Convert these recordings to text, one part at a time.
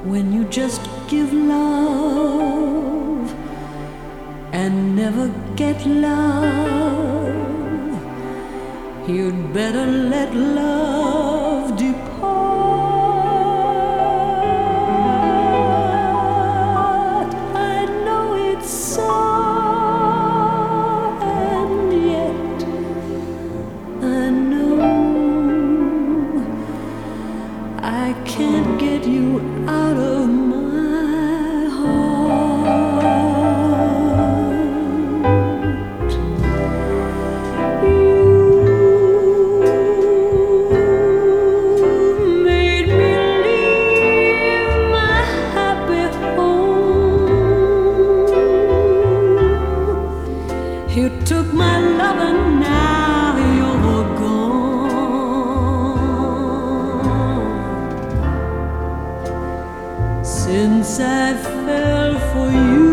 when you just give love and never get love, you'd better let love depart. I know it's so, and yet I know I can't get you out of my heart. You made me leave my happy home. You took my love and now you're gone. Since I fell for you,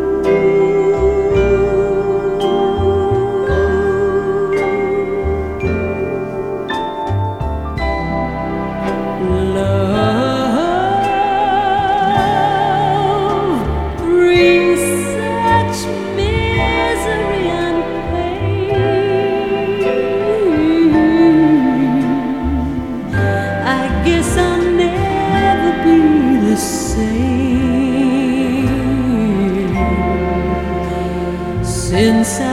love brings such misery and pain. I guess I'll never be the same since I